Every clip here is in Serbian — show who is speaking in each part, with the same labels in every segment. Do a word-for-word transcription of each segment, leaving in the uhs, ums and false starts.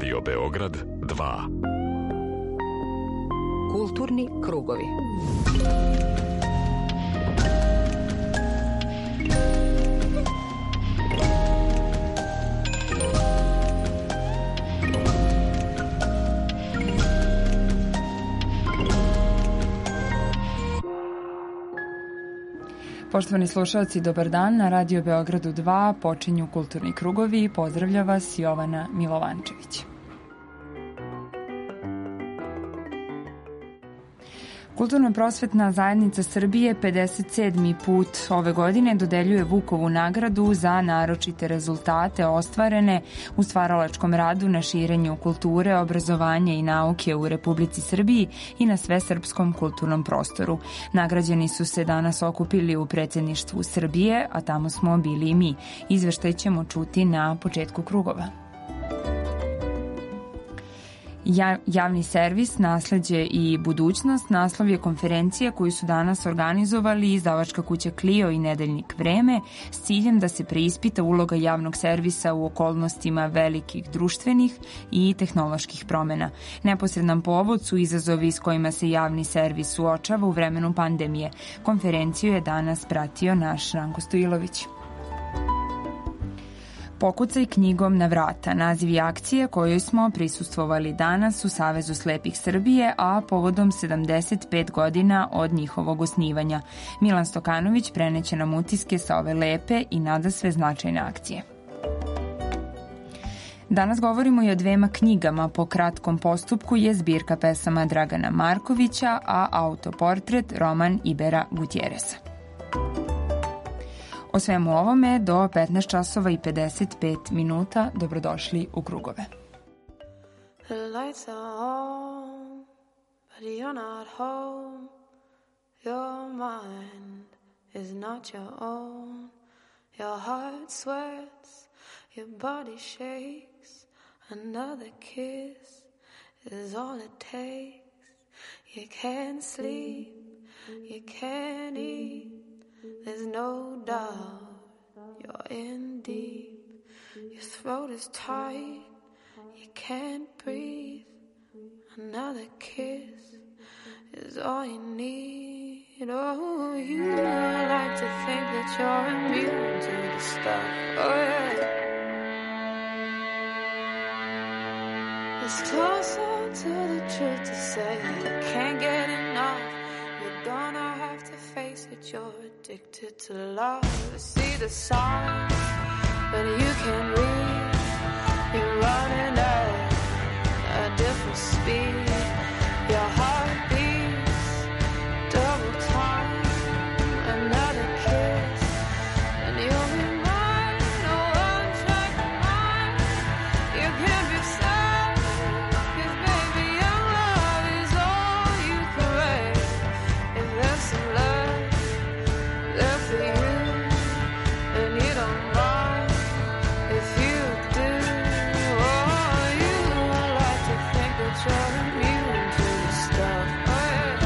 Speaker 1: Radio Beograd dva.
Speaker 2: Kulturni krugovi.
Speaker 3: Poštovani slušalci, dobar dan. Na Radio Beogradu dva počinju Kulturni krugovi. Pozdravlja vas Jovana Milovančević. Kulturno-prosvetna zajednica Srbije pedeset sedmi put ove godine dodeljuje Vukovu nagradu za naročite rezultate ostvarene u stvaralačkom radu na širenju kulture, obrazovanja i nauke u Republici Srbiji i na svesrpskom kulturnom prostoru. Nagrađeni su se danas okupili u predsjedništvu Srbije, a tamo smo bili i mi. Izveštaj ćemo čuti na početku krugova. Javni servis, nasleđe i budućnost naslov je konferencije koju su danas organizovali izdavačka kuća Clio i nedeljnik Vreme s ciljem da se preispita uloga javnog servisa u okolnostima velikih društvenih i tehnoloških promena. Neposredan povod su izazovi s kojima se javni servis suočava u vremenu pandemije. Konferenciju je danas pratio naš Ranko Stojilović. Pokucaj knjigom na vrata. Naziv je akcije kojoj smo prisustvovali danas u Savezu slepih Srbije, a povodom sedamdeset pet godina od njihovog osnivanja. Milan Stokanović preneće nam utiske sa ove lepe i nadasve značajne akcije. Danas govorimo i o dvema knjigama. Po kratkom postupku je zbirka pesama Dragana Markovića, a autoportret roman Ibera Gutjeresa. O svemu ovome do petnaest časova i pedeset pet minuta. Dobrodošli u krugove.
Speaker 4: The lights are on, but you're not home. Your mind is not your own. Your heart sweats, your body shakes. Another kiss is all it takes. You can't sleep, you can't eat. There's no doubt you're in deep. Your throat is tight, you can't breathe. Another kiss is all you need. Oh, you like to think that you're immune to the stuff. Oh yeah. It's closer to the truth to say you can't get enough. You're gonna have to face it, you're addicted to love. I see the signs, but you can't read. You're running at a different speed. Your heart beats double time. Another kiss, and you'll be mine. No one check mine. You can't be sad, 'cause baby your love is all you crave. If there's some love there for you, and you don't mind if you do. Oh, you like to think that you're immune to the stuff. Oh, yeah.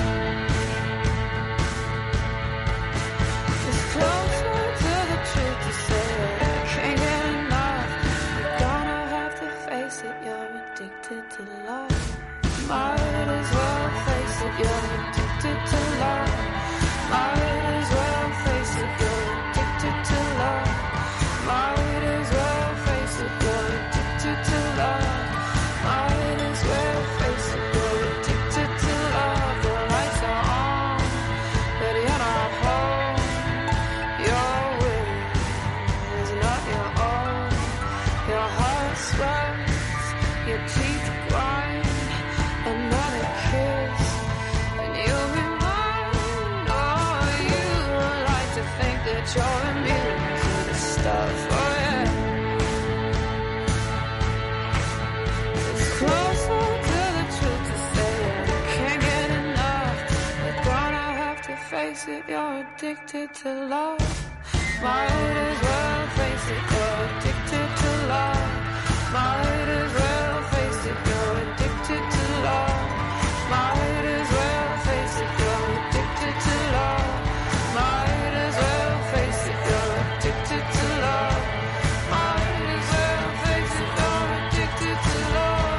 Speaker 4: It's closer to the truth to say I can't get enough. You're gonna have to face it, you're addicted to love. Might as well face it, you're addicted to love. Might as well face it, you're addicted to love. Might as well face it, you're addicted to love. Might as well face it, you're addicted to love. The lights are on, but you're not home. Your will is not your own. Your heart swells, your teeth grind. Another kiss, and you'll be mine. Oh, you like to think that you're immune to the stuff. Oh, yeah. It's closer to the truth to say I can't get enough. You're gonna have to face it, you're addicted to love. Might as well face it, you're addicted to love. Might as well face it, you're addicted to love. Might as well face it, you're addicted to love. Might as well face it, you're addicted to love. Might as well face it, you're addicted to love.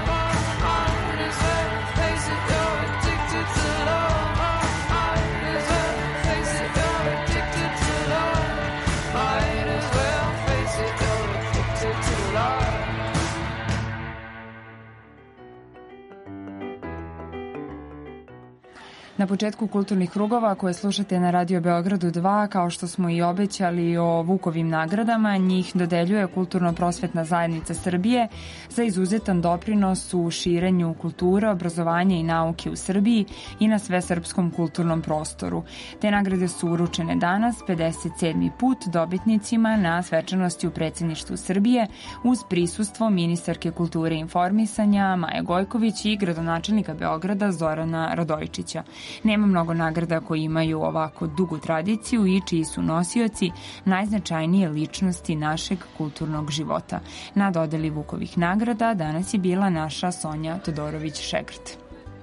Speaker 3: Na početku kulturnih krugova koje slušate na Radio Beogradu dva, kao što smo i obećali o Vukovim nagradama, njih dodeljuje Kulturno-prosvetna zajednica Srbije za izuzetan doprinos u širenju kulture, obrazovanja i nauke u Srbiji i na svesrpskom kulturnom prostoru. Te nagrade su uručene danas, pedeset sedmi put, dobitnicima na svečanosti u predsjedništvu Srbije uz prisustvo ministarke kulture i informisanja Maje Gojković i gradonačelnika Beograda Zorana Radojičića. Nema mnogo nagrada koji imaju ovako dugu tradiciju i čiji su nosioci najznačajnije ličnosti našeg kulturnog života. Na dodeli Vukovih nagrada danas je bila naša Sonja Todorović-Šegrt.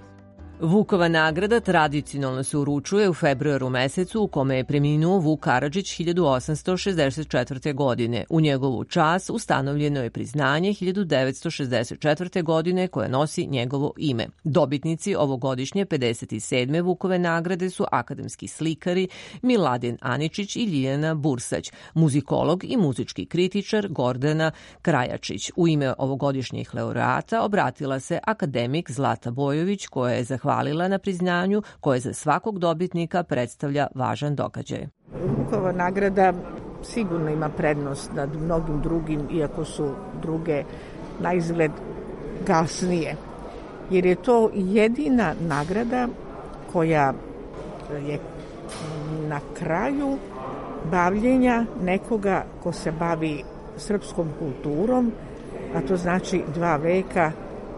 Speaker 2: Vukova nagrada tradicionalno se uručuje u februaru mesecu u kome je preminuo Vuk Karadžić hiljadu osamsto šezdeset četvrte. godine. U njegovu čast ustanovljeno je priznanje hiljadu devetsto šezdeset četvrte. godine koje nosi njegovo ime. Dobitnici ovogodišnje pedeset sedme Vukove nagrade su akademski slikari Miladin Aničić i Ljiljana Bursać, muzikolog i muzički kritičar Gordana Krajačić. U ime ovogodišnjih laureata obratila se akademik Zlata Bojović, koja je za hvalila na priznanju koje za svakog dobitnika predstavlja važan događaj.
Speaker 5: Vukova nagrada sigurno ima prednost nad mnogim drugim, iako su druge na izgled gasnije, jer je to jedina nagrada koja je na kraju bavljenja nekoga ko se bavi srpskom kulturom, a to znači dva veka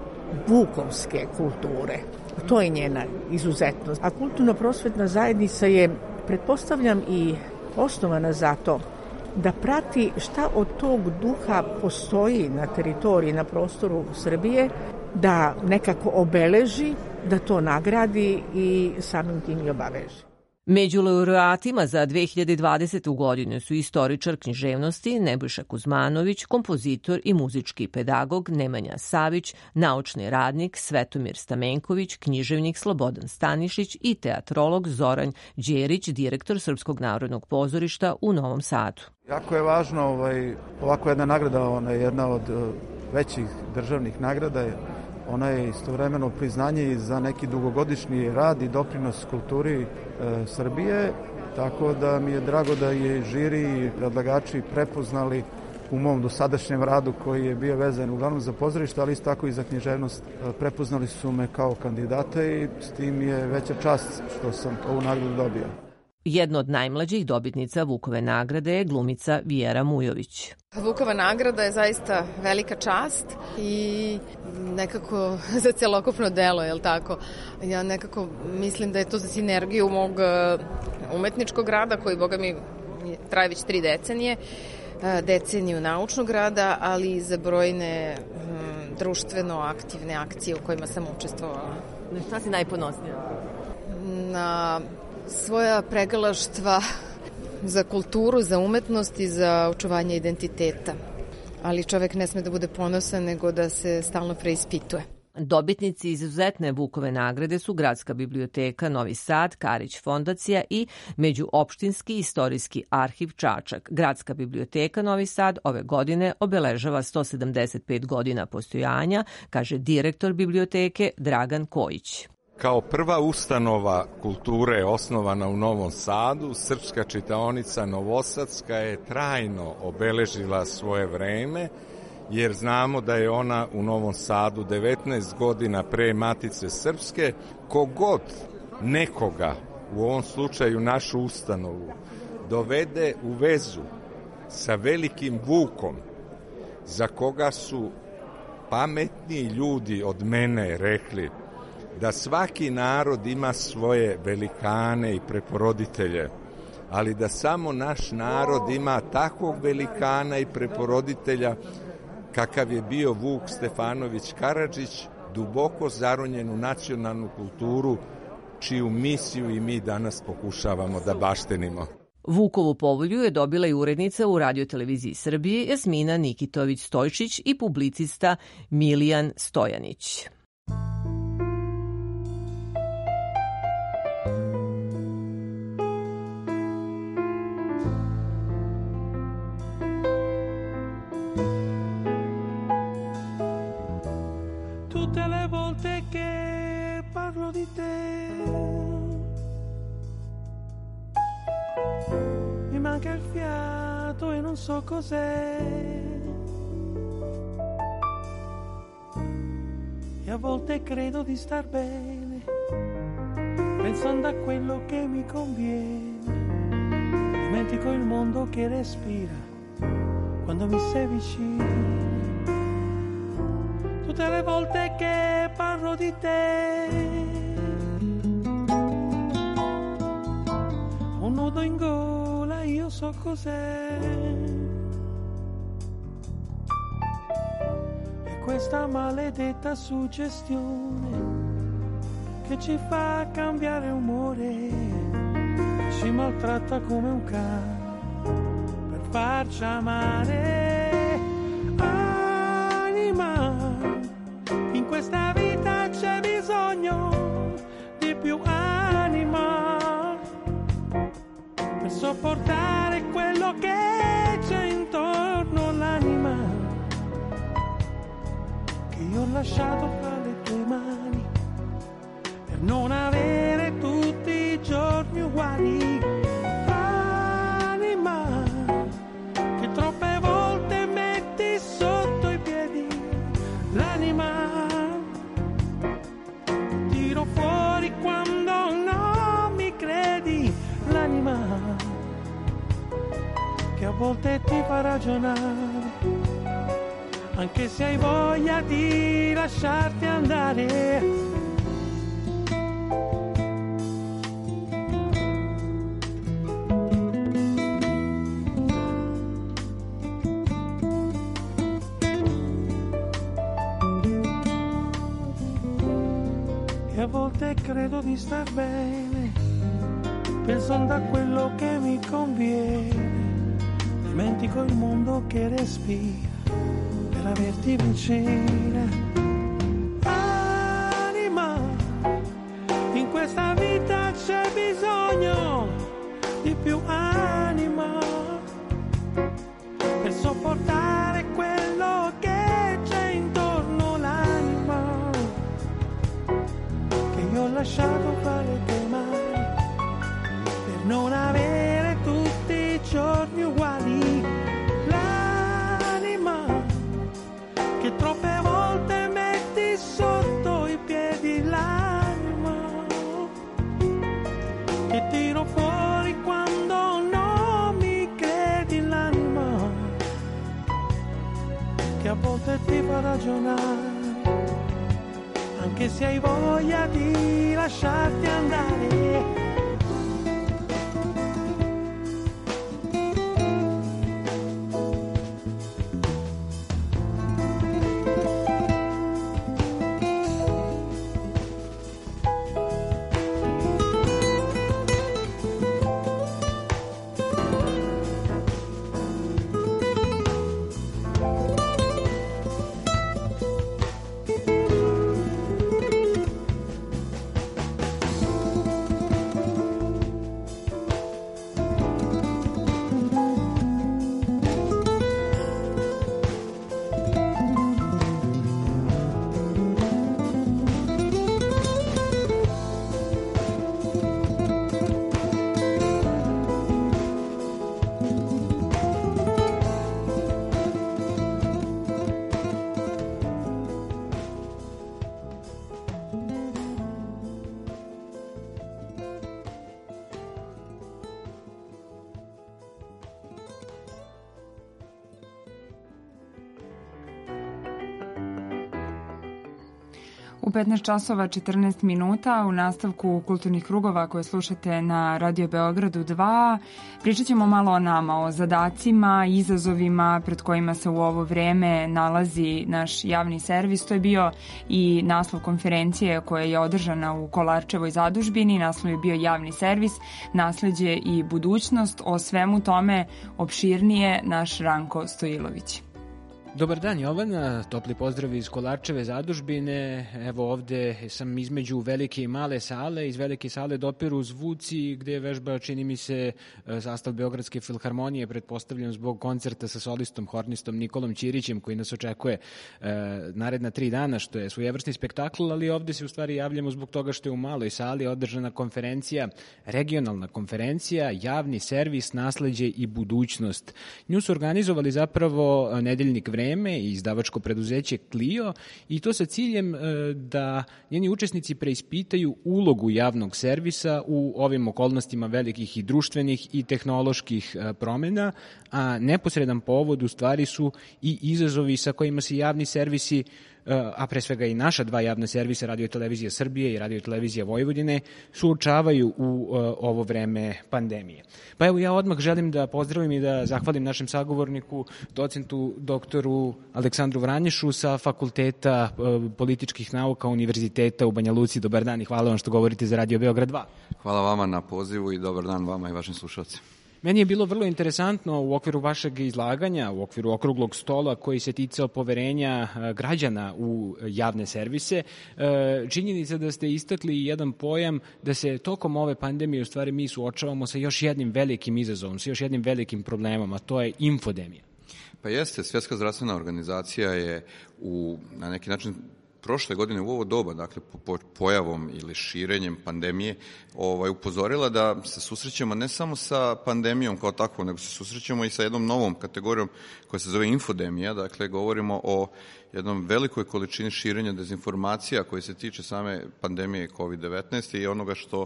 Speaker 5: vukovske kulture. To je njena izuzetnost. A kulturno-prosvetna zajednica je, pretpostavljam, i osnovana zato da prati šta od tog duha postoji na teritoriji, na prostoru Srbije, da nekako obeleži, da to nagradi i samim tim i obaveži.
Speaker 2: Među laureatima za dve hiljade dvadesete. godinu su istoričar književnosti Nebojša Kuzmanović, kompozitor i muzički pedagog Nemanja Savić, naučni radnik Svetomir Stamenković, književnik Slobodan Stanišić i teatrolog Zoran Đerić, direktor Srpskog narodnog pozorišta u Novom Sadu.
Speaker 6: Jako je važno, ovaj, ovako jedna nagrada, ona je jedna od većih državnih nagrada, ona je istovremeno priznanje i za neki dugogodišnji rad i doprinos kulturi e, Srbije, tako da mi je drago da je žiri i predlagači prepoznali u mom dosadašnjem radu koji je bio vezan uglavnom za pozorište, ali isto tako i za književnost. Prepoznali su me kao kandidata i s tim je veća čast što sam ovu nagradu dobio.
Speaker 2: Jedna od najmlađih dobitnica Vukove nagrade je glumica Vjera Mujović.
Speaker 7: Vukova nagrada je zaista velika čast i nekako za celokupno delo, je li tako? Ja nekako mislim da je to za sinergiju mog umetničkog rada, koji, boga mi, traje već tri decenije, deceniju naučnog rada, ali i za brojne hm, društveno aktivne akcije u kojima sam učestvovala.
Speaker 2: Na šta si najponosnija?
Speaker 7: Na svoja pregalaštva za kulturu, za umetnost i za očuvanje identiteta. Ali čovek ne sme da bude ponosan, nego da se stalno preispituje.
Speaker 2: Dobitnici izuzetne Vukove nagrade su Gradska biblioteka Novi Sad, Karić fondacija i Međuopštinski istorijski arhiv Čačak. Gradska biblioteka Novi Sad ove godine obeležava sto sedamdeset pet godina postojanja, kaže direktor biblioteke Dragan Kojić.
Speaker 8: Kao prva ustanova kulture osnovana u Novom Sadu, Srpska čitaonica Novosadska je trajno obeležila svoje vreme, jer znamo da je ona u Novom Sadu devetnaest godina pre Matice Srpske. Kogod nekoga, u ovom slučaju našu ustanovu, dovede u vezu sa velikim Vukom, za koga su pametni ljudi od mene rekli da svaki narod ima svoje velikane i preporoditelje, ali da samo naš narod ima takvog velikana i preporoditelja kakav je bio Vuk Stefanović Karadžić, duboko zaronjen u nacionalnu kulturu, čiju misiju i mi danas pokušavamo da baštenimo.
Speaker 2: Vukovu povolju je dobila i urednica u Radio-televiziji Srbije Jasmina Nikitović-Stojčić i publicista Milijan Stojanić.
Speaker 9: Tutte le volte che parlo di te manca il fiato e non so cos'è. E a volte credo di star bene, pensando a quello che mi conviene. Dimentico il mondo che respira quando mi sei vicino. Tutte le volte che parlo di te, un nudo in gola, io so cos'è. E questa maledetta suggestione che ci fa cambiare umore, ci maltratta come un cane per farci amare. Anima, in questa vita c'è bisogno di più anima per sopportare quello che c'è intorno, l'anima che io ho lasciato fra le tue mani per non avere tutti i giorni uguali. L'anima che troppe volte metti sotto i piedi, l'anima che tiro fuori quando non mi credi, l'anima che a volte ti fa ragionare, anche se hai voglia di lasciarti andare. E a volte credo di star bene, pensando a quello che mi conviene. Dimentico il mondo che respira per averti vicina. Anima, in questa vita c'è bisogno di più anima per sopportare quello che c'è intorno, l'anima che io ho lasciato fare le tue mani per non avere tutti i giorni uguali. L'anima che troppe volte metti sotto i piedi, l'anima che tiro fuori quando non mi credi, l'anima che a volte ti fa ragionare, anche se hai voglia di lasciarti andare.
Speaker 3: U petnaest časova četrnaest minuta u nastavku kulturnih krugova koje slušate na Radio Beogradu dva pričat ćemo malo o nama, o zadacima, izazovima pred kojima se u ovo vreme nalazi naš javni servis. To je bio i naslov konferencije koja je održana u Kolarčevoj zadužbini. Naslov je bio javni servis, nasleđe i budućnost. O svemu tome opširnije naš Ranko Stojilović.
Speaker 10: Dobar dan, Jovana, topli pozdrav iz Kolarčeve zadužbine. Evo ovde sam između velike i male sale. Iz velike sale dopiru zvuci gde vežba, čini mi se, sastav Beogradske filharmonije, pretpostavljam zbog koncerta sa solistom, hornistom Nikolom Ćirićem, koji nas očekuje e, naredna tri dana, što je svojevrsni spektakl, ali ovde se u stvari javljamo zbog toga što je u maloj sali održana konferencija, regionalna konferencija, javni servis, nasleđe i budućnost. Nju su organizovali zapravo nedeljnik Vreme i izdavačko preduzeće Clio i to sa ciljem da njeni učesnici preispitaju ulogu javnog servisa u ovim okolnostima velikih i društvenih i tehnoloških promena, a neposredan povod u stvari su i izazovi sa kojima se javni servisi, a pre svega i naša dva javna servisa, Radio-televizija Srbije i Radio-televizija Vojvodine, suočavaju u ovo vreme pandemije. Pa evo ja odmah želim da pozdravim i da zahvalim našem sagovorniku, docentu doktoru Aleksandru Vranješu sa Fakulteta političkih nauka Univerziteta u Banja Luci. Dobar dan i hvala vam što govorite za Radio Beograd dva.
Speaker 11: Hvala vama na pozivu i dobar dan vama i vašim slušalcima.
Speaker 10: Meni je bilo vrlo interesantno u okviru vašeg izlaganja, u okviru okruglog stola koji se ticao poverenja građana u javne servise, činjenica da ste istakli jedan pojam da se tokom ove pandemije u stvari mi suočavamo sa još jednim velikim izazovom, sa još jednim velikim problemom, a to je infodemija.
Speaker 11: Pa jeste, Svjetska zdravstvena organizacija je u, na neki način prošle godine u ovo doba, dakle po pojavom ili širenjem pandemije, ovaj, upozorila da se susrećemo ne samo sa pandemijom kao takvom, nego se susrećemo i sa jednom novom kategorijom koja se zove infodemija. Dakle, govorimo o jednom velikoj količini širenja dezinformacija koje se tiče same pandemije kovid devetnaest i onoga što,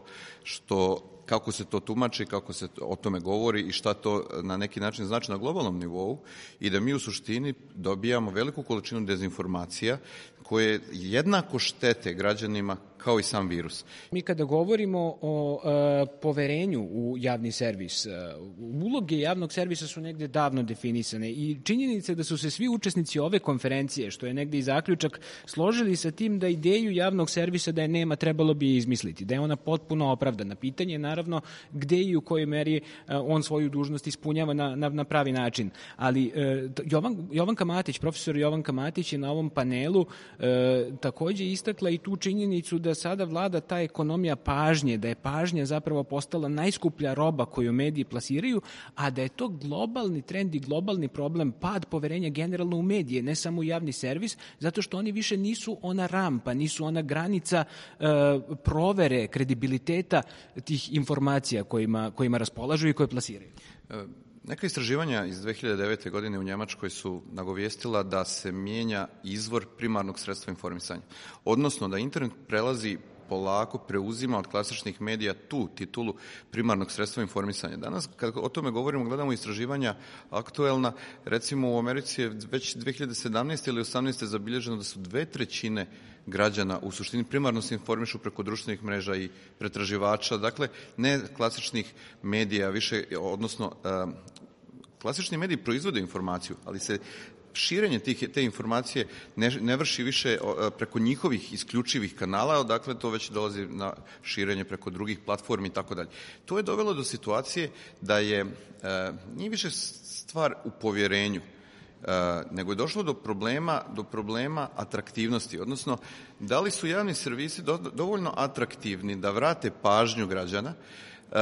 Speaker 11: što kako se to tumači, kako se o tome govori i šta to na neki način znači na globalnom nivou i da mi u suštini dobijamo veliku količinu dezinformacija koje jednako štete građanima kao i sam virus.
Speaker 10: Mi kada govorimo o e, poverenju u javni servis, e, uloge javnog servisa su negde davno definisane i činjenica da su se svi učesnici ove konferencije, što je negde i zaključak, složili sa tim da ideju javnog servisa da je nema trebalo bi izmisliti, da je ona potpuno opravdana. Pitanje je naravno gde i u kojoj meri e, on svoju dužnost ispunjava na, na, na pravi način. Ali e, Jovan, Jovanka Matić, profesor Jovanka Matić je na ovom panelu e, takođe istakla i tu činjenicu da sada vlada ta ekonomija pažnje, da je pažnja zapravo postala najskuplja roba koju mediji plasiraju, a da je to globalni trend i globalni problem, pad poverenja generalno u medije, ne samo u javni servis, zato što oni više nisu ona rampa, nisu ona granica e, provere kredibiliteta tih informacija kojima, kojima raspolažu i koje plasiraju.
Speaker 11: E, Neka istraživanja iz dve hiljade devete. godine u Njemačkoj su nagovijestila da se mijenja izvor primarnog sredstva informisanja. Odnosno da internet prelazi polako, preuzima od klasičnih medija tu titulu primarnog sredstva informisanja. Danas, kad o tome govorimo, gledamo istraživanja aktuelna, recimo u Americi je već dve hiljade sedamnaeste. ili osamnaeste. zabilježeno da su dve trećine građana u suštini primarno se informišu preko društvenih mreža i pretraživača, dakle ne klasičnih medija, više, odnosno klasični mediji proizvode informaciju, ali se širenje tih, te informacije ne, ne vrši više preko njihovih isključivih kanala, dakle to već dolazi na širenje preko drugih platformi i tako dalje. To je dovelo do situacije da je, nije više stvar u povjerenju, Uh, nego je došlo do problema, do problema atraktivnosti, odnosno da li su javni servisi do, dovoljno atraktivni da vrate pažnju građana. Uh,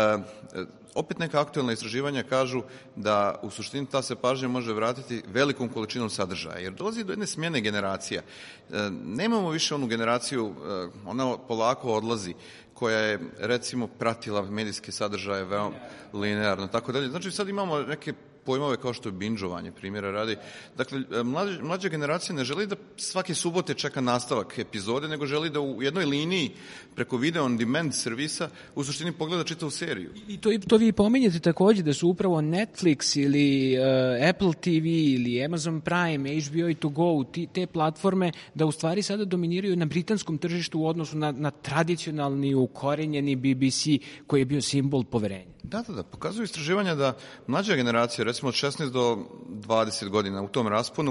Speaker 11: opet neka aktuelna istraživanja kažu da u suštini ta se pažnja može vratiti velikom količinom sadržaja, jer dolazi do jedne smjene generacija. Uh, nemamo više onu generaciju, uh, ona polako odlazi, koja je recimo pratila medijske sadržaje veoma linearno, tako dalje. Znači sad imamo neke pojmove kao što je binđovanje, primjera radi. Dakle, mlađa, mlađa generacija ne želi da svake subote čeka nastavak epizode, nego želi da u jednoj liniji preko video on demand servisa u suštini pogleda čitavu seriju.
Speaker 10: I to, to vi pominjete takođe da su upravo Netflix ili uh, Apple T V ili Amazon Prime, H B O i To Go, ti, te platforme da u stvari sada dominiraju na britanskom tržištu u odnosu na, na tradicionalni, ukorenjeni B B C koji je bio simbol poverenja.
Speaker 11: Da, da, da. Pokazuju istraživanja da mlađa generacija, recimo od šesnaest do dvadeset godina u tom rasponu,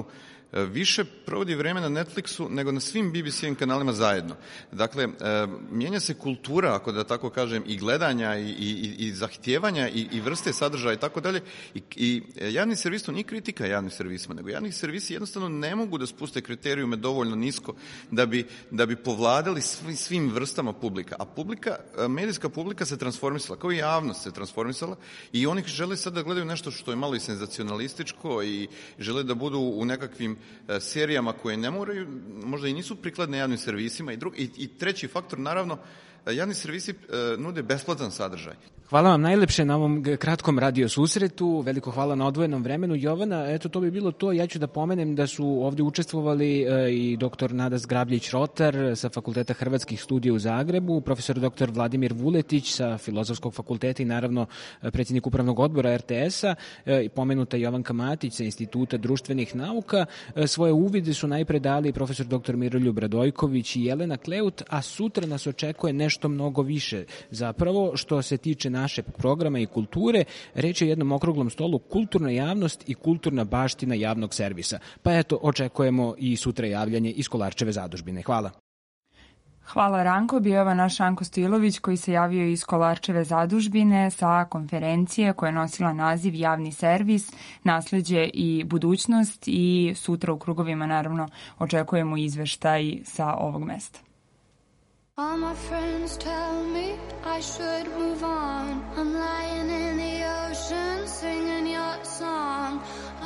Speaker 11: više provodi vreme na Netflixu nego na svim B B C-im kanalima zajedno. Dakle, mijenja se kultura, ako da tako kažem, i gledanja i, i, i zahtijevanja i, i vrste sadržaja i tako dalje. I, i javni servis to nije kritika javnim servisima, nego javni servisi jednostavno ne mogu da spuste kriterijume dovoljno nisko da bi, da bi povladali svim, svim vrstama publika. A publika, medijska publika se transformisala, kao i javnost se transformisala i oni žele sad da gledaju nešto što je malo i senzacionalističko i žele da budu u nekakvim serijama koje ne moraju, možda i nisu prikladne javnim servisima. I, drugi, i, i treći faktor, naravno, javni servisi nude besplatan sadržaj.
Speaker 10: Hvala vam najlepše na ovom kratkom radio susretu, veliko hvala na odvojenom vremenu. Jovana, eto to bi bilo to, ja ću da pomenem da su ovde učestvovali i doktor Nada Zgrabljić-Rotar sa Fakulteta Hrvatskih studija u Zagrebu, profesor doktor Vladimir Vuletić sa Filozofskog fakulteta i naravno predsjednik upravnog odbora R T S-a, i pomenuta Jovanka Matić sa Instituta društvenih nauka. Svoje uvide su najpre dali profesor doktor Miroljub Radojković i Jelena Kleut, a sutra nas očekuje nešto mnogo više. Zapravo, što se tiče našeg programa i kulture, reč je o jednom okruglom stolu kulturna javnost i kulturna baština javnog servisa. Pa eto, očekujemo i sutra javljanje iz Kolarčeve zadužbine. Hvala.
Speaker 3: Hvala Ranko, bio je naš Ranko Stojilović koji se javio iz Kolarčeve zadužbine sa konferencije koja je nosila naziv Javni servis, nasleđe i budućnost i sutra u krugovima naravno očekujemo izveštaj sa ovog mesta.
Speaker 4: All my friends tell me I should move on. I'm lying in the ocean singing your song.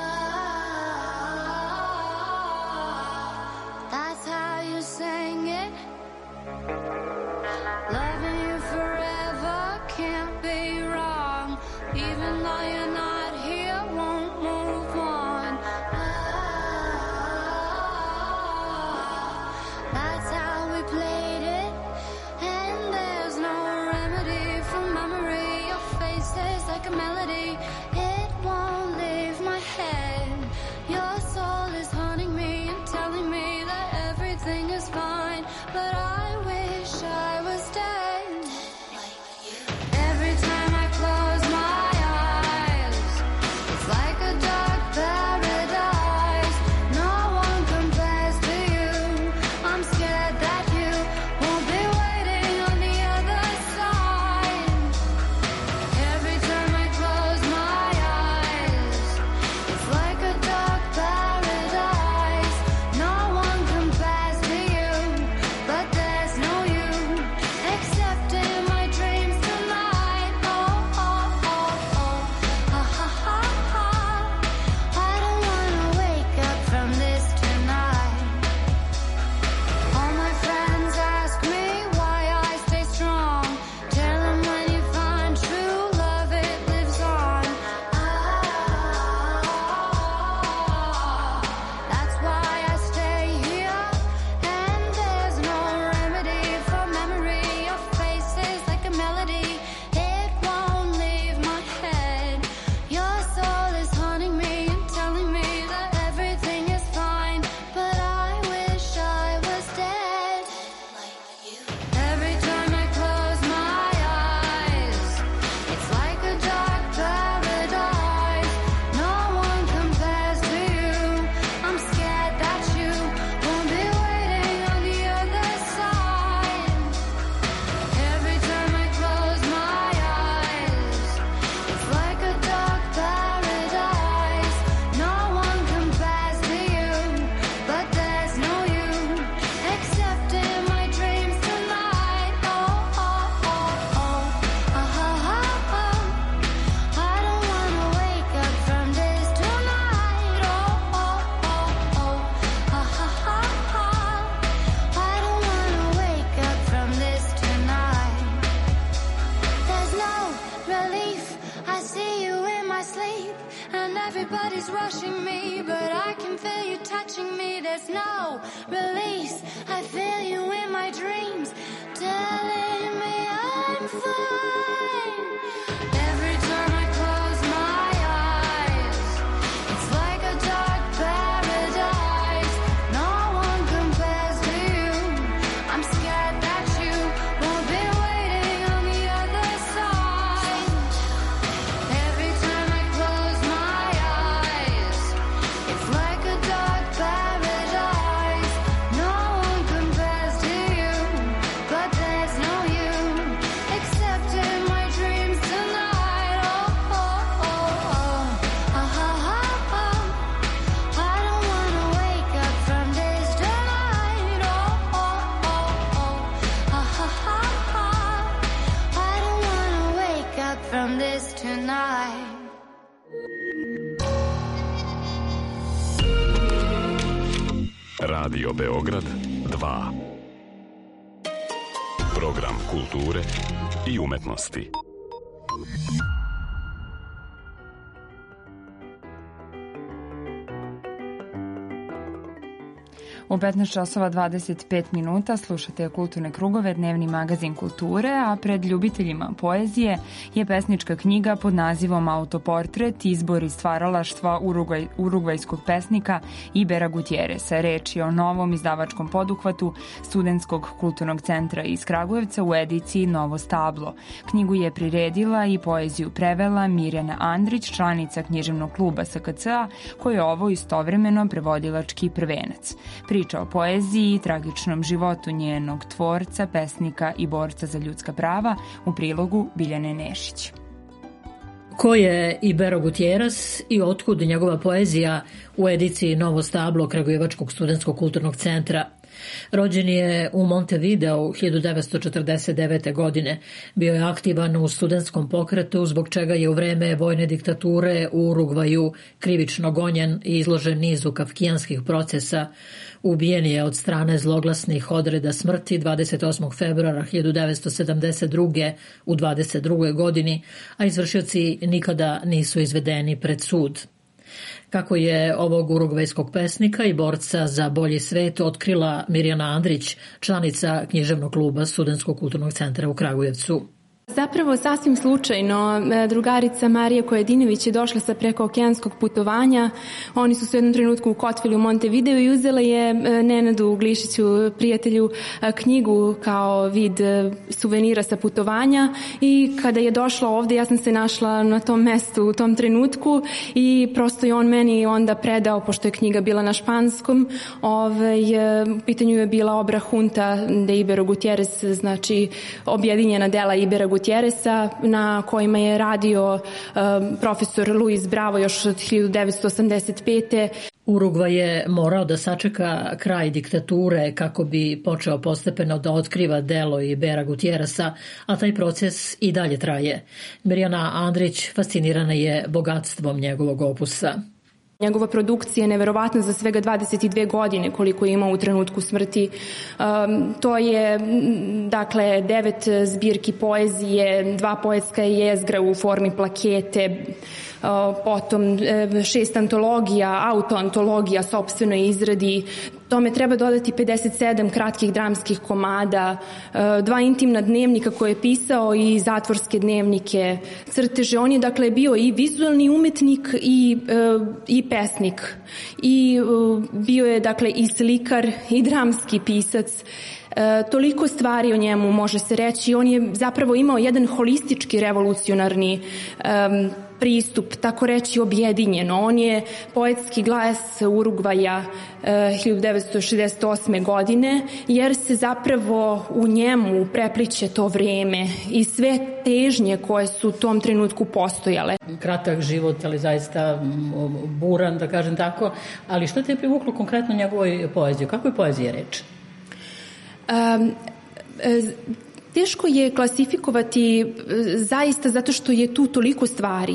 Speaker 4: Ah, that's how you sang it. Loving you forever can't be wrong. Even though you're not here, won't move on. Ah, that's how we played it. Like a melody, it won't leave my head. Your soul is haunting me and telling me that everything is fine, but I wish I was dead. Every time I close my eyes, it's like a dark paradise. No one compares to you. I'm scared that you won't be waiting on the other side. Every time everybody's rushing me, but I can feel you touching me. There's no release. I feel you in my dreams, telling me I'm fine. Every time I close my eyes, it's like a dark paradise. No one compares to you. I'm scared that you won't be waiting on the other side. Every time I close my eyes, it's like a dark paradise. from this tonight.
Speaker 1: Radio Beograd dva. Program kulture i umetnosti.
Speaker 3: U petnaest časova dvadeset pet minuta slušate Kulturne krugove, dnevni magazin kulture, a pred ljubiteljima poezije je pesnička knjiga pod nazivom Autoportret, izbor iz stvaralaštva Urugvaj, urugvajskog pesnika Ibera Gutjeresa. Reč je o novom izdavačkom poduhvatu Studentskog kulturnog centra iz Kragujevca u ediciji Novo stablo. Knjigu je priredila i poeziju prevela Mirjana Andrić, članica književnog kluba S K C-a, koji je ovo istovremeno prevodilački prvenac. Priča o poeziji i tragičnom životu njenog tvorca, pesnika i borca za ljudska prava u prilogu Biljane Nešić.
Speaker 12: Ko je Ibero Gutjeres i otkud njegova poezija u ediciji Novo stablo Kragujevačkog studentskog kulturnog centra? Rođen je u Montevideu hiljadu devetsto četrdeset devete. godine. Bio je aktivan u studentskom pokretu, zbog čega je u vreme vojne diktature u Urugvaju krivično gonjen i izložen nizu kafkijanskih procesa. Ubijen je od strane zloglasnih odreda smrti dvadeset osmog februara hiljadu devetsto sedamdeset druge. u dvadeset drugoj godini, a izvršioci nikada nisu izvedeni pred sud. Kako je ovog urugvajskog pesnika i borca za bolji svet otkrila Mirjana Andrić, članica književnog kluba Studentskog kulturnog centra u Kragujevcu.
Speaker 13: Zapravo sasvim slučajno drugarica Marija Kojedinević je došla sa prekookeanskog putovanja. Oni su se u jednom trenutku ukotvili u Montevideu i uzela je Nenadu Glišiću, prijatelju, knjigu kao vid suvenira sa putovanja, i kada je došla ovde ja sam se našla na tom mestu u tom trenutku i prosto je on meni onda predao, pošto je knjiga bila na španskom, ovaj, u pitanju je bila obra Junta de Ibero Gutjeres, znači objedinjena dela Ibera Gutjeresa, na kojima je radio um, profesor Luis Bravo još od hiljadu devetsto osamdeset pete.
Speaker 12: Urugvaj je morao da sačeka kraj diktature kako bi počeo postepeno da otkriva delo Ibera Gutjeresa, a taj proces i dalje traje. Mirjana Andrić fascinirana je bogatstvom njegovog opusa.
Speaker 13: Njegova produkcija je neverovatna za svega dvadeset dve godine koliko je imao u trenutku smrti. Um, to je, dakle, devet zbirki poezije, dva poetska jezgra u formi plakete, uh, potom šest antologija, autoantologija, sopstvenoj izradi. Tome treba dodati pedeset sedam kratkih dramskih komada, dva intimna dnevnika koje je pisao i zatvorske dnevnike, crteže. On je, dakle, bio i vizualni umetnik i, i pesnik. I bio je, dakle, i slikar i dramski pisac. E, toliko stvari o njemu može se reći. On je zapravo imao jedan holistički revolucionarni um, pristup, tako reći objedinjeno. On je poetski glas Urugvaja e, hiljadu devetsto šezdeset osme. godine, jer se zapravo u njemu prepliće to vreme i sve težnje koje su u tom trenutku postojale.
Speaker 12: Kratak život, ali zaista buran, da kažem tako. Ali što te je privuklo konkretno njegovoj poeziji? Kako je poezija reč?
Speaker 13: Um, teško je klasifikovati zaista zato što je tu toliko stvari.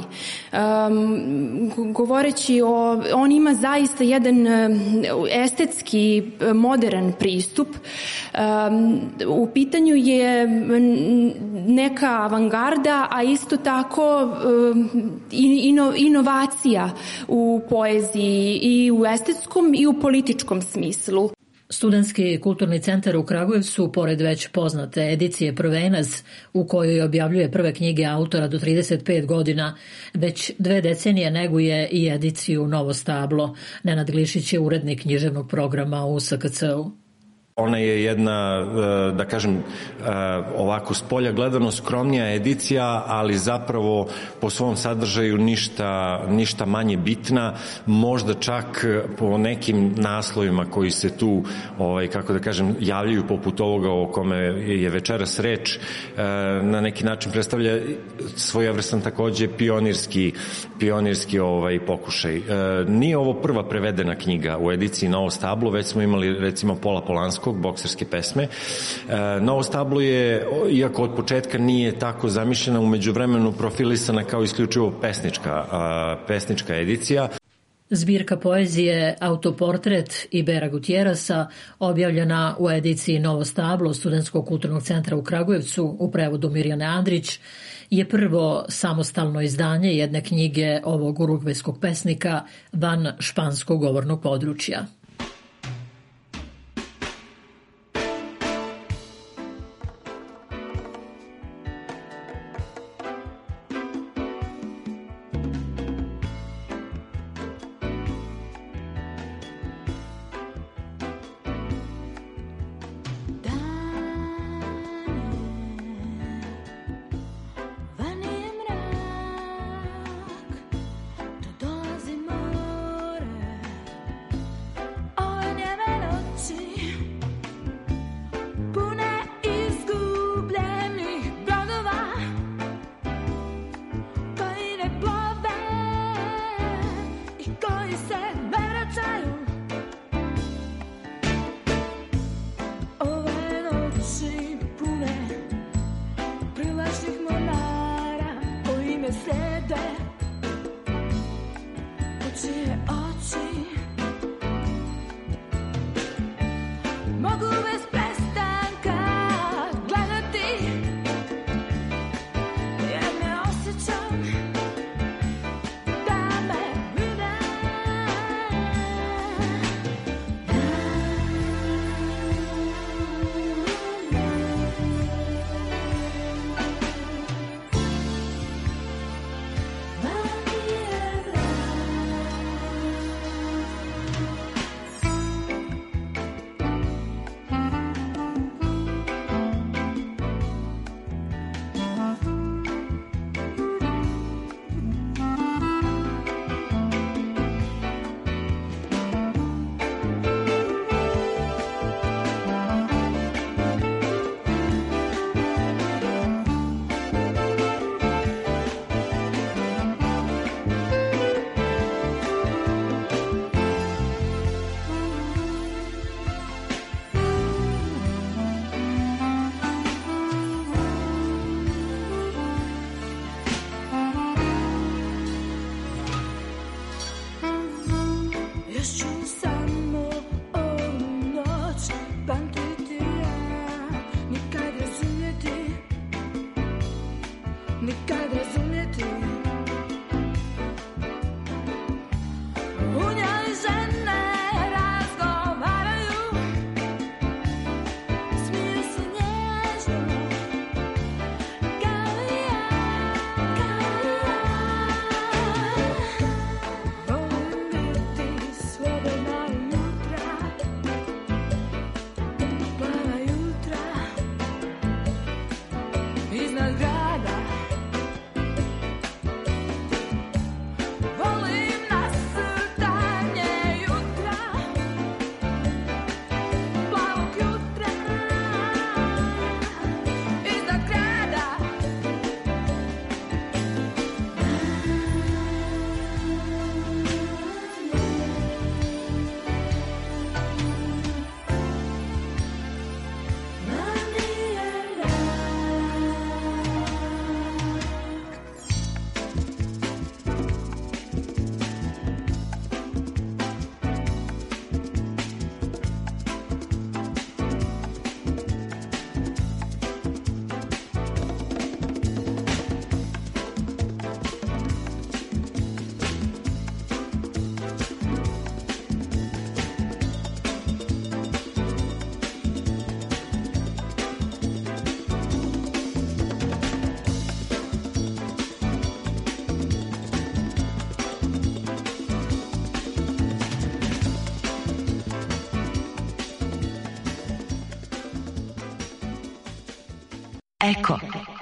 Speaker 13: Um, govoreći o, on ima zaista jedan estetski modern pristup. Um, u pitanju je neka avangarda, a isto tako um, ino, inovacija u poeziji i u estetskom i u političkom smislu.
Speaker 12: Studentski kulturni centar u Kragujevcu, pored već poznate edicije Prvenac, u kojoj objavljuje prve knjige autora do trideset pet godina, već dve decenije neguje i ediciju Novo stablo. Nenad Glišić je urednik književnog programa u S K C-u.
Speaker 14: Ona je jedna, da kažem, ovako s polja gledano skromnija edicija, ali zapravo po svom sadržaju ništa, ništa manje bitna, možda čak po nekim naslovima koji se tu, ovaj, kako da kažem, javljaju poput ovoga o kome je večeras reč, na neki način predstavlja svojevrstan takođe pionirski, pionirski ovaj, pokušaj. Nije ovo prva prevedena knjiga u ediciji Novo stablo, već smo imali recimo Pola Polanskog bokserskog, bokserske pesme. Novo stablo je, iako od početka nije tako zamišljena, umeđu vremenu profilisana kao isključivo pesnička, pesnička edicija.
Speaker 12: Zbirka poezije Autoportret Ibera Gutierresa, objavljena u ediciji Novo stablo Studentskog kulturnog centra u Kragujevcu u prevodu Mirjane Andrić, je prvo samostalno izdanje jedne knjige ovog urugvajskog pesnika van španskog govornog područja.
Speaker 15: Eko.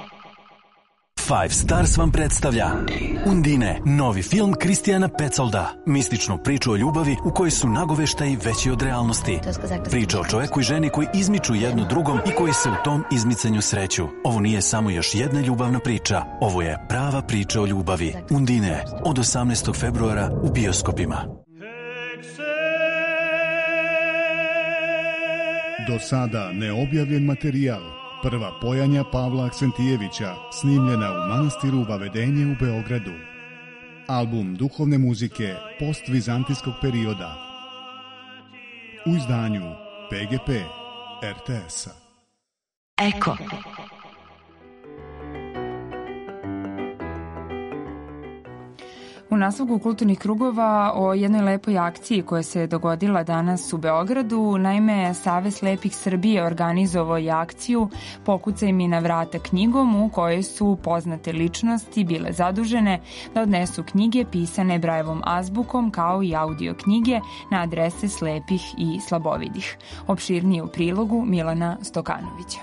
Speaker 15: Five Stars vam predstavlja Undine, novi film Kristijana Petsolda. Mističnu priču o ljubavi u kojoj su nagoveštaji veći od realnosti. Priča o čoveku i ženi koji izmiču jedno drugom i koji se u tom izmicanju sreću. Ovo nije samo još jedna ljubavna priča. Ovo je prava priča o ljubavi. Undine, od osamnaestog februara u bioskopima.
Speaker 16: Do sada neobjavljen materijal, prva pojanja Pavla Aksentijevića, snimljena u manastiru Vavedenje u Beogradu. Album duhovne muzike postvizantijskog perioda. U izdanju P G P R T S-a.
Speaker 12: Eko.
Speaker 3: U nastavku kulturnih krugova o jednoj lepoj akciji koja se dogodila danas u Beogradu. Naime, Savez slepih Srbije organizovao je akciju Pokucaj mi na vrata knjigom, u kojoj su poznate ličnosti bile zadužene da odnesu knjige pisane Brajevom azbukom kao i audio knjige na adrese slepih i slabovidih. Opširnije u prilogu Milana Stokanovića.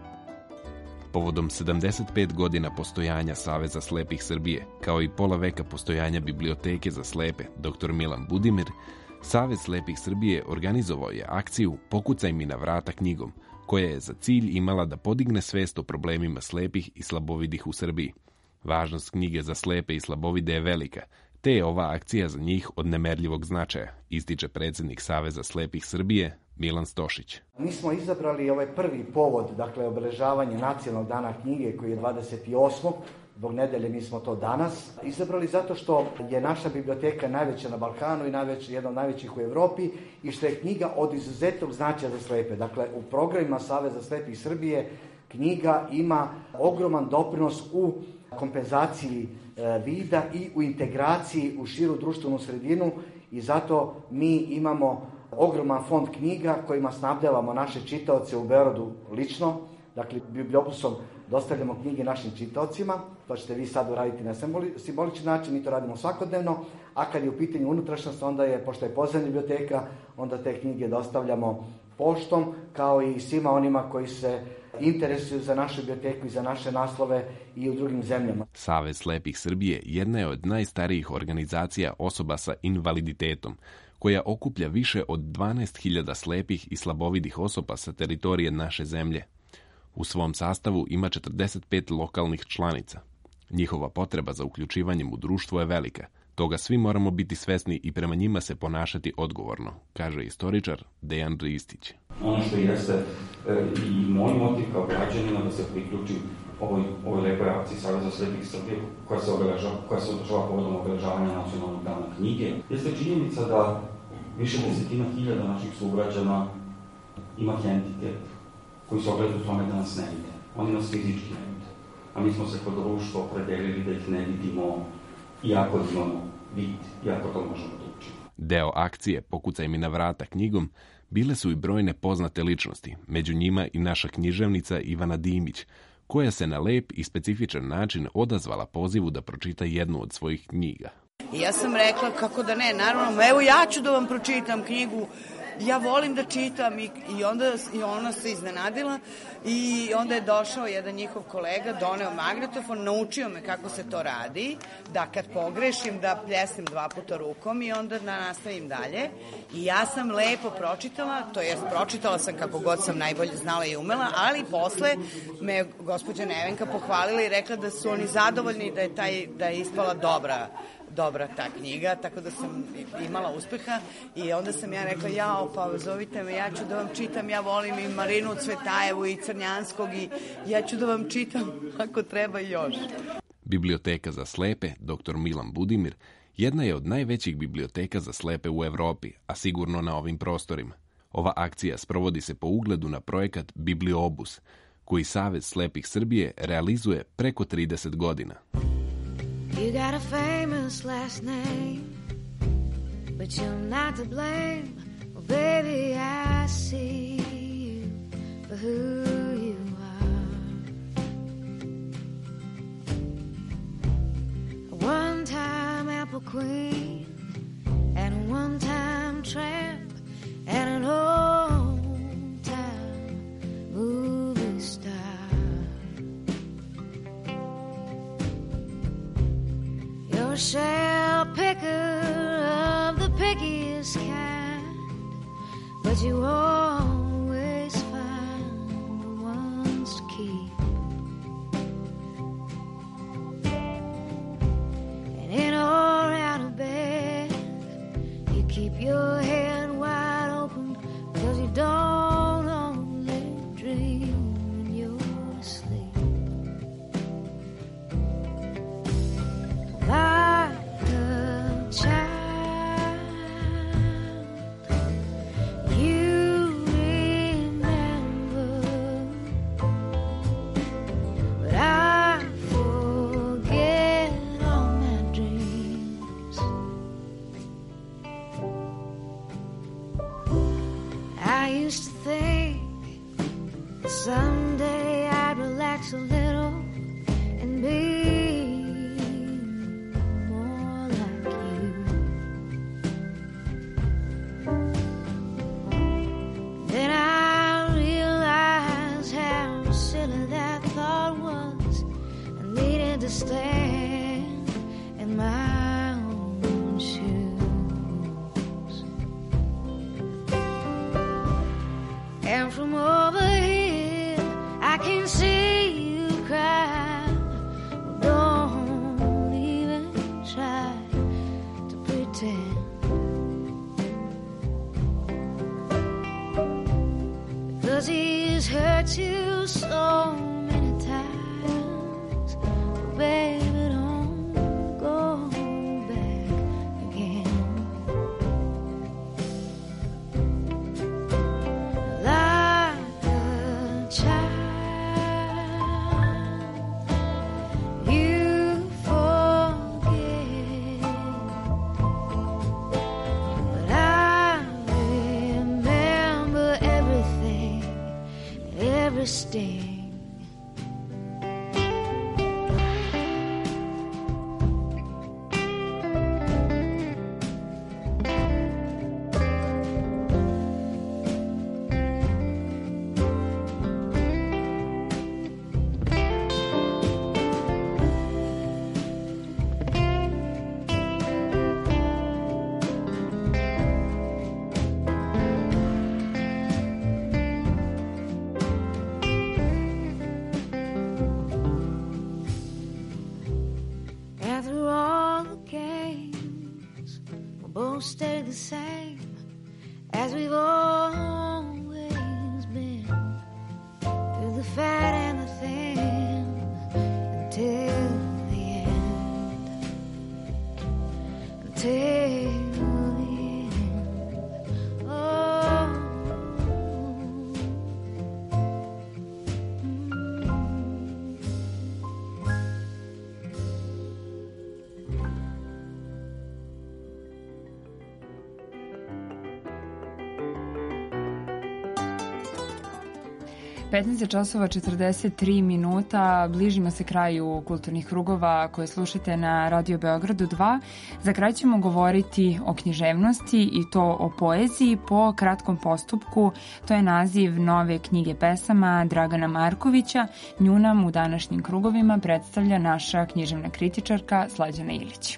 Speaker 17: Povodom sedamdeset pet godina postojanja Saveza slepih Srbije, kao i pola veka postojanja Biblioteke za slepe doktor Milan Budimir, Savez slepih Srbije organizovao je akciju Pokucaj mi na vrata knjigom, koja je za cilj imala da podigne svest o problemima slepih i slabovidih u Srbiji. Važnost knjige za slepe i slabovide je velika, te je ova akcija za njih od nemerljivog značaja, ističe predsjednik Saveza slepih Srbije Milan Stošić.
Speaker 18: Mi smo izabrali ovaj prvi povod, dakle obeležavanje Nacionalnog dana knjige koji je dvadeset osmog Zbog nedelje mi smo to danas izabrali zato što je naša biblioteka najveća na Balkanu i najveća, jedna od najvećih u Evropi i što je knjiga od izuzetnog značaja za slepe. Dakle, u programima Saveza slepih Srbije knjiga ima ogroman doprinos u kompenzaciji e, vida i u integraciji u širu društvenu sredinu i zato mi imamo ogroman fond knjiga kojima snabdevamo naše čitaoce u Beogradu lično. Dakle, bibliobusom dostavljamo knjige našim čitaocima, to ćete vi sad uraditi na simbolični način, mi to radimo svakodnevno, a kad je u pitanju unutrašnjost, onda je, pošto je podzemna biblioteka, onda te knjige dostavljamo poštom, kao i svima onima koji se interesuju za našu biblioteku i za naše naslove i u drugim zemljama.
Speaker 17: Savez slepih Srbije jedna je od najstarijih organizacija osoba sa invaliditetom, koja okuplja više od dvanaest hiljada slepih i slabovidih osoba sa teritorije naše zemlje. U svom sastavu ima četrdeset pet lokalnih članica. Njihova potreba za uključivanjem u društvo je velika. Toga svi moramo biti svesni i prema njima se ponašati odgovorno, kaže istoričar Dejan Ristić.
Speaker 19: Ono što jeste e, i moj motiv kao građanina da se priključim ovoj, ovoj lepoj akciji Saveza slepih Srbije koja se, obeležava, koja se održava povodom obeležavanja Nacionalnog dana knjige, jeste činjenica da više desetina hiljada naših sugrađana ima hendikep koji se ogledaju u tome da nas ne vide. Oni nas fizički ne vide. A mi smo se kod društva opredelili da ih ne vidimo, iako imamo vid, iako to možemo da učimo.
Speaker 17: Deo akcije Pokucaj mi na vrata knjigom bile su i brojne poznate ličnosti, među njima i naša književnica Ivana Dimić, koja se na lep i specifičan način odazvala pozivu da pročita jednu od svojih knjiga.
Speaker 20: I ja sam rekla kako da ne, naravno, evo ja ću da vam pročitam knjigu, ja volim da čitam i, i onda i ona se iznenadila i onda je došao jedan njihov kolega, doneo magnetofon, naučio me kako se to radi, da kad pogrešim da pljesnem dva puta rukom i onda da nastavim dalje i ja sam lepo pročitala, to jest pročitala sam kako god sam najbolje znala i umela, ali posle me gospođa Nevenka pohvalila i rekla da su oni zadovoljni da je, taj, da je ispala dobra dobra ta knjiga, tako da sam imala uspeha i onda sam ja rekla, jao, pa zovite me, ja ću da vam čitam, ja volim i Marinu Cvetajevu i Crnjanskog i ja ću da vam čitam ako treba još.
Speaker 17: Biblioteka za slepe, doktor Milan Budimir, jedna je od najvećih biblioteka za slepe u Evropi, a sigurno na ovim prostorima. Ova akcija sprovodi se po ugledu na projekat Bibliobus, koji Savez slepih Srbije realizuje preko trideset godina.
Speaker 4: You got a famous last name, but you're not to blame. Well, baby, I see you for who you are. A one-time apple queen and a one-time tramp and an old-time movie star. You're a shell picker of the pickiest kind, but you always find the ones to keep. And in or out of bed, you keep your head wide open, 'cause you don't know stay the same as we've always been, through the fat and the thin, until the end, until the end. Oh.
Speaker 3: petnaest časova četrdeset tri minuta, bližimo se kraju kulturnih krugova koje slušate na Radio Beogradu dva. Za kraj ćemo govoriti o književnosti i to o poeziji po kratkom postupku. To je naziv nove knjige pesama Dragana Markovića. Nju nam u današnjim krugovima predstavlja naša književna kritičarka Slađana Ilić.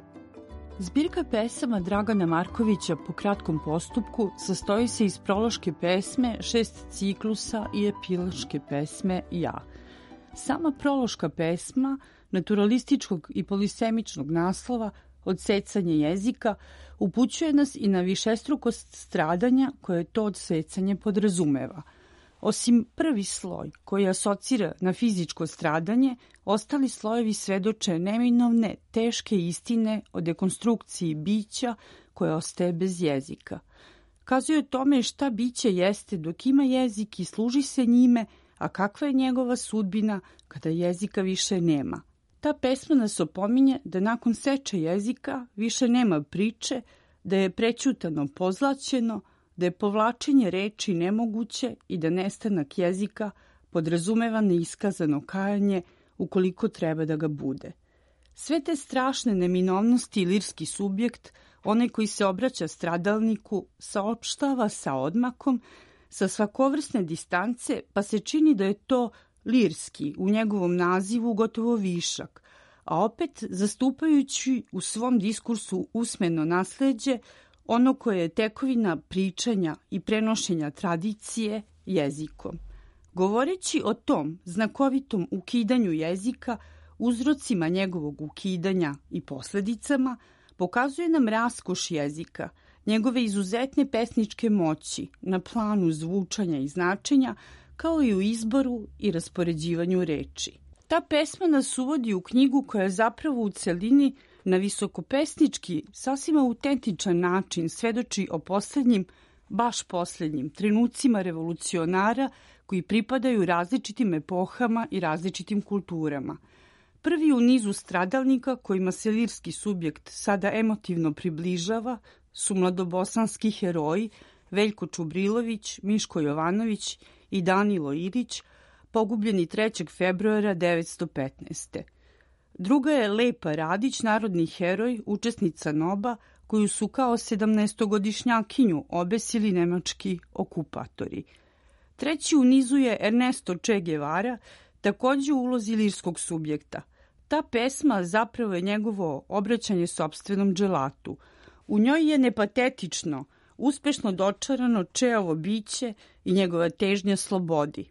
Speaker 21: Zbirka pesama Dragana Markovića po kratkom postupku sastoji se iz prološke pesme, šest ciklusa i epiloške pesme Ja. Sama prološka pesma, naturalističkog i polisemičnog naslova, Odsecanje jezika, upućuje nas i na višestrukost stradanja koje to odsecanje podrazumeva. Osim prvi sloj koji asocira na fizičko stradanje, ostali slojevi svedoče neminovne, teške istine o dekonstrukciji bića koje ostaje bez jezika. Kazuje o tome šta biće jeste dok ima jezik i služi se njime, a kakva je njegova sudbina kada jezika više nema. Ta pesma nas opominje da nakon seče jezika više nema priče, da je prećutano pozlaćeno, da je povlačenje reči nemoguće i da nestanak jezika podrazumeva neiskazano kajanje ukoliko treba da ga bude. Sve te strašne neminovnosti lirski subjekt, onaj koji se obraća stradalniku, saopštava sa odmakom, sa svakovrsne distance, pa se čini da je to lirski u njegovom nazivu gotovo višak, a opet zastupajući u svom diskursu usmeno nasleđe, ono koje je tekovina pričanja i prenošenja tradicije jezikom. Govoreći o tom znakovitom ukidanju jezika, uzrocima njegovog ukidanja i posledicama, pokazuje nam raskoš jezika, njegove izuzetne pesničke moći na planu zvučanja i značenja, kao i u izboru i raspoređivanju reči. Ta pesma nas uvodi u knjigu koja je zapravo u celini na visokopesnički, sasvim autentičan način svedoči o poslednjim, baš poslednjim, trenucima revolucionara koji pripadaju različitim epohama i različitim kulturama. Prvi u nizu stradalnika kojima se lirski subjekt sada emotivno približava su mladobosanski heroji Veljko Čubrilović, Miško Jovanović i Danilo Ilić, pogubljeni trećeg februara devetsto petnaeste. Druga je Lepa Radić, narodni heroj, učesnica Noba, koju su kao sedamnaestogodišnjakinju obesili nemački okupatori. Treći u nizu je Ernesto Che Guevara, takođe u ulozi lirskog subjekta. Ta pesma zapravo je njegovo obraćanje sopstvenom dželatu. U njoj je nepatetično, uspešno dočarano Cheovo biće i njegova težnja slobodi.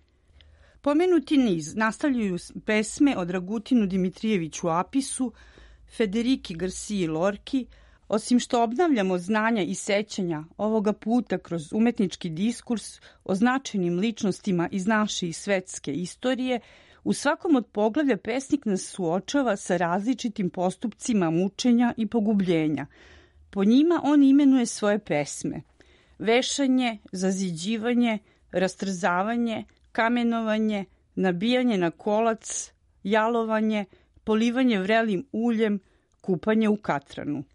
Speaker 21: Pomenuti niz nastavljaju pesme o Dragutinu Dimitrijeviću Apisu, Federiki Garciji Lorki, osim što obnavljamo znanja i sećanja ovoga puta kroz umetnički diskurs o značajnim ličnostima iz naše i svetske istorije, u svakom od poglavlja pesnik nas suočava sa različitim postupcima mučenja i pogubljenja. Po njima on imenuje svoje pesme: vešanje, zaziđivanje, rastrzavanje, kamenovanje, nabijanje na kolac, jalovanje, polivanje vrelim uljem, kupanje u katranu.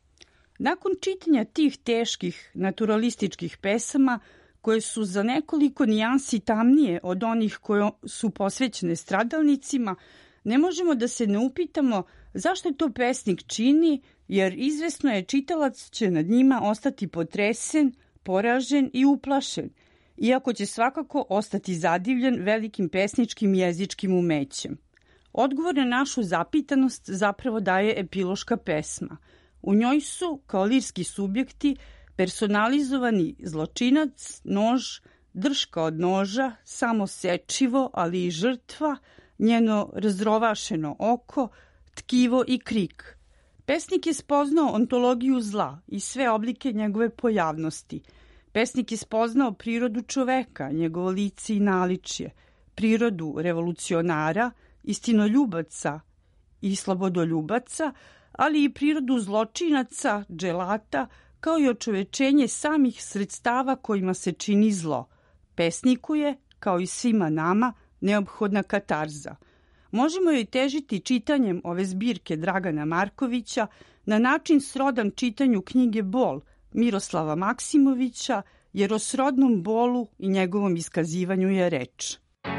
Speaker 21: Nakon čitanja tih teških naturalističkih pesama, koje su za nekoliko nijansi tamnije od onih koje su posvećene stradalnicima, ne možemo da se ne upitamo zašto to pesnik čini, jer izvesno je čitalac će nad njima ostati potresen, poražen i uplašen, iako će svakako ostati zadivljen velikim pesničkim jezičkim umećem. Odgovor na našu zapitanost zapravo daje epiloška pesma. U njoj su, kao lirski subjekti, personalizovani zločinac, nož, drška od noža, samo sečivo, ali i žrtva, njeno razrovašeno oko, tkivo i krik. Pesnik je spoznao ontologiju zla i sve oblike njegove pojavnosti. Pesnik je spoznao prirodu čoveka, njegovo lice i naličje, prirodu revolucionara, istinoljubaca i slobodoljubaca, ali i prirodu zločinaca, dželata, kao i očovečenje samih sredstava kojima se čini zlo. Pesniku je, kao i svima nama, neophodna katarza. Možemo joj težiti čitanjem ove zbirke Dragana Markovića na način srodan čitanju knjige Bol Miroslava Maksimovića, jer o srodnom bolu i njegovom iskazivanju je reč.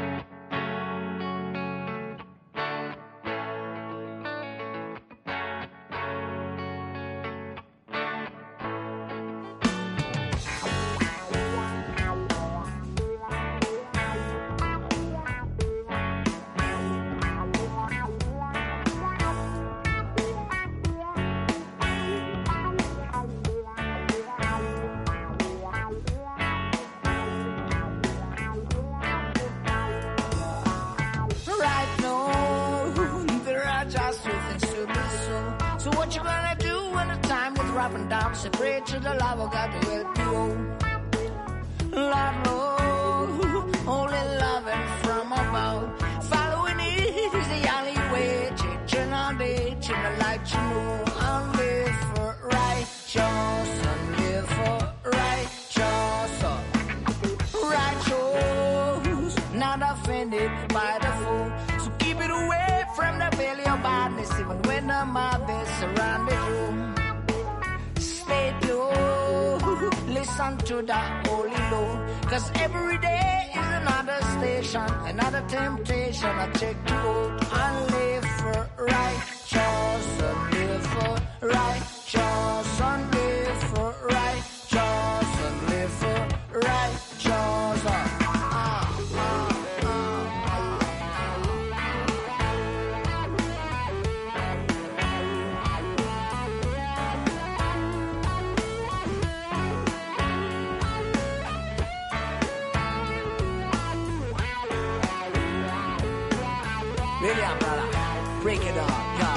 Speaker 5: Say pray to the love of God to help you. Lord, Lord, only loving from above. Following it is the only way. Turn on day, turn the light you know. I'll live for righteous and live for righteous. Righteous, not offended by the fool. So keep it away from the belly of badness, even when the mob is surrounded you. Stay low, listen to the holy law, cause every day is another station, another temptation. I take you out and live for righteous, and live for righteous, and live for righteous, and live for righteous. Ah, ah. William, brother, break it up, y'all.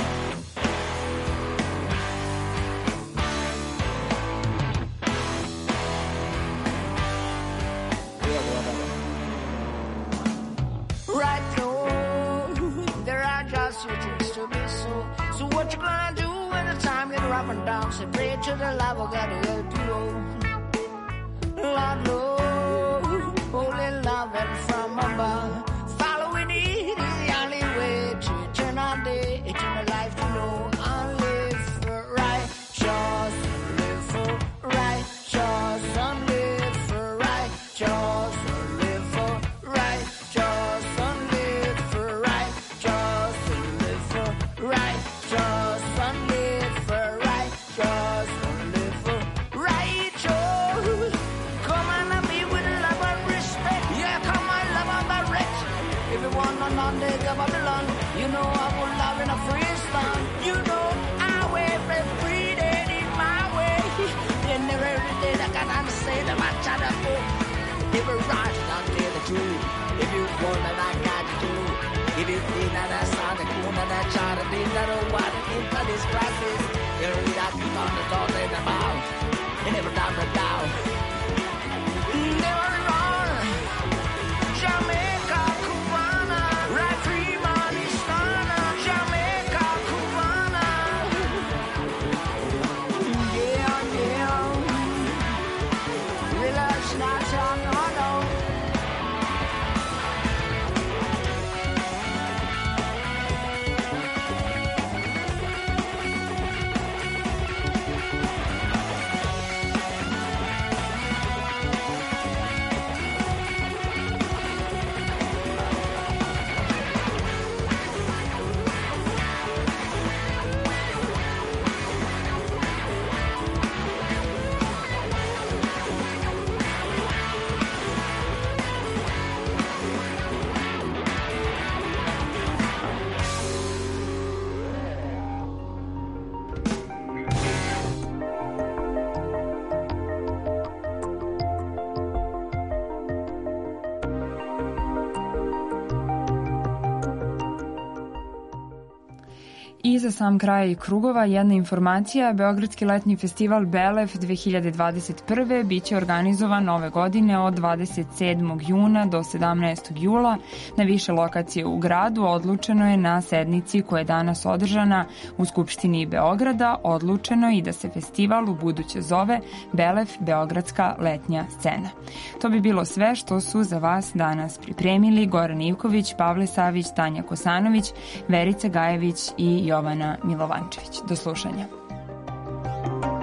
Speaker 5: Right now, there are just few things to be so. So what you gonna do when the time get rough and down? Say pray to the love of God to help you. Lord, Lord, holy love and from above. Following it is the only way to turn on day, eternal life to know. I'll live for righteous, live for righteous, and live for righteous, live for righteous, and live for righteous, live for righteous, and live for righteous, live for righteous. Come on and be with love and respect. Yeah, come on, love and direct. Everyone on Monday, Babylon. You know I will love in a free stand. You know I will be free day in my way. And every day I can say that I try to go. Every right, I'll tell the truth. If you want that I got you. If you think that I sound the cool and I try to think that I want to into this practice. You know that you on the talk about. And every time I down. Never wrong. Jamaica, Cubana, right free money, Stana, Jamaica, Cubana. Yeah, yeah. Relax, not on, no, no.
Speaker 3: I za sam kraj krugova jedna informacija, Beogradski letnji festival Belef dve hiljade dvadeset prve biće organizovan ove godine od dvadeset sedmog juna do sedamnaestog jula na više lokacije u gradu. Odlučeno je na sednici koja je danas održana u Skupštini Beograda, odlučeno je i da se festival u buduće zove Belef Beogradska letnja scena. To bi bilo sve što su za vas danas pripremili Goran Ivković, Pavle Savić, Tanja Kosanović, Verica Gajević i Jovana Milovančević. Do slušanja.